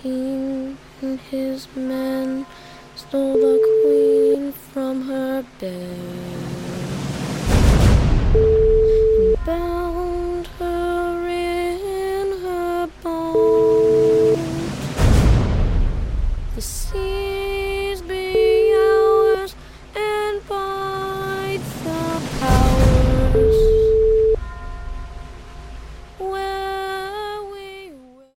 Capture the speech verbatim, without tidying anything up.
king and his men stole the queen from her bed. And Bella